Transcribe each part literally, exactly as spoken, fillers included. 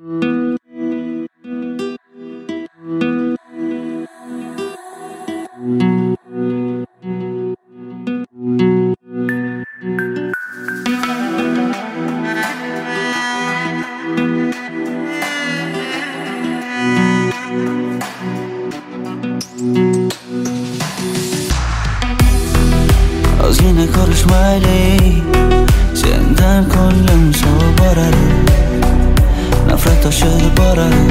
Ozgina ko'rishmaylik, sendan ko'nglim sovib boradi, nafrat toshib boradi.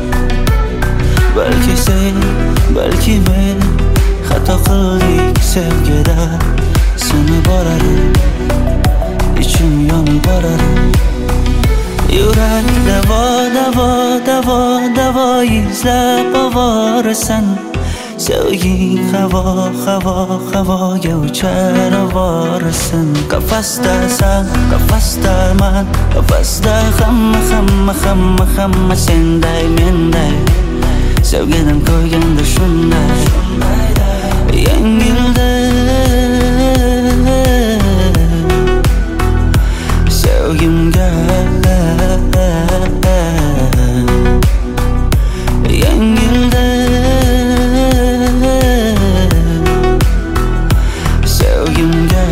Balki sen, balki men xato qildik sevgida, sinib boradi, ichim yonib boradi. Yurak davo, davo, davo, davo izlab ovorasan. Sevging havo, havo, havoga uchar ovorasan. Qafasdasan, qafasdaman, qafasda hamma, hamma, hamma, hamma senday, menday. Sevgidan ko'yganda shunday, yengilda sevgimga yengilda sevgimga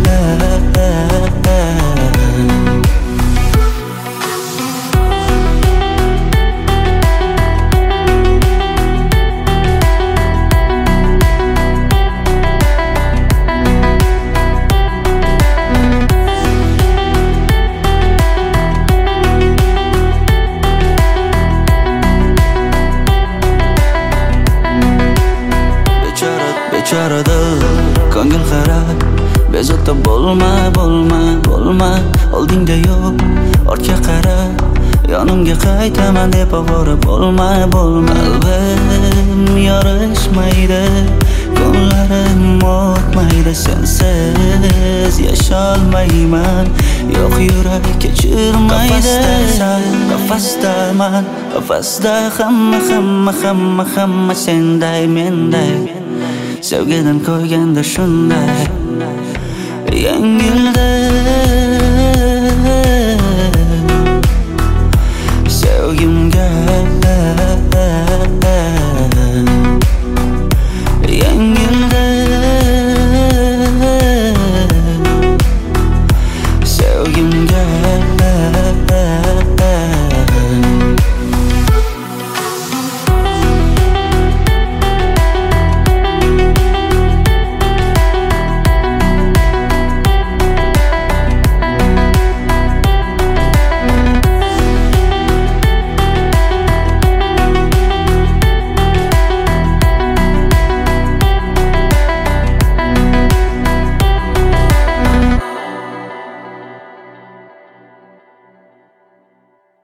bechora dil, ko'ngil qarab bezovta bo'lma, bo'lma, bo'lma. Oldingda yo'q, ortga qara, yonimga qaytaman deb ovora bo'lma, bo'lma. Qalbim yorishmaydi, kunlarim o'tmaydi, sensiz yasholmayman. Yo'q, yurak kechirmaydi. Qafasdasan, qafasdaman, qafasda hamma, hamma, hamma, hamma senday, menday. Sevgidan ko'yganda shunday, yengilda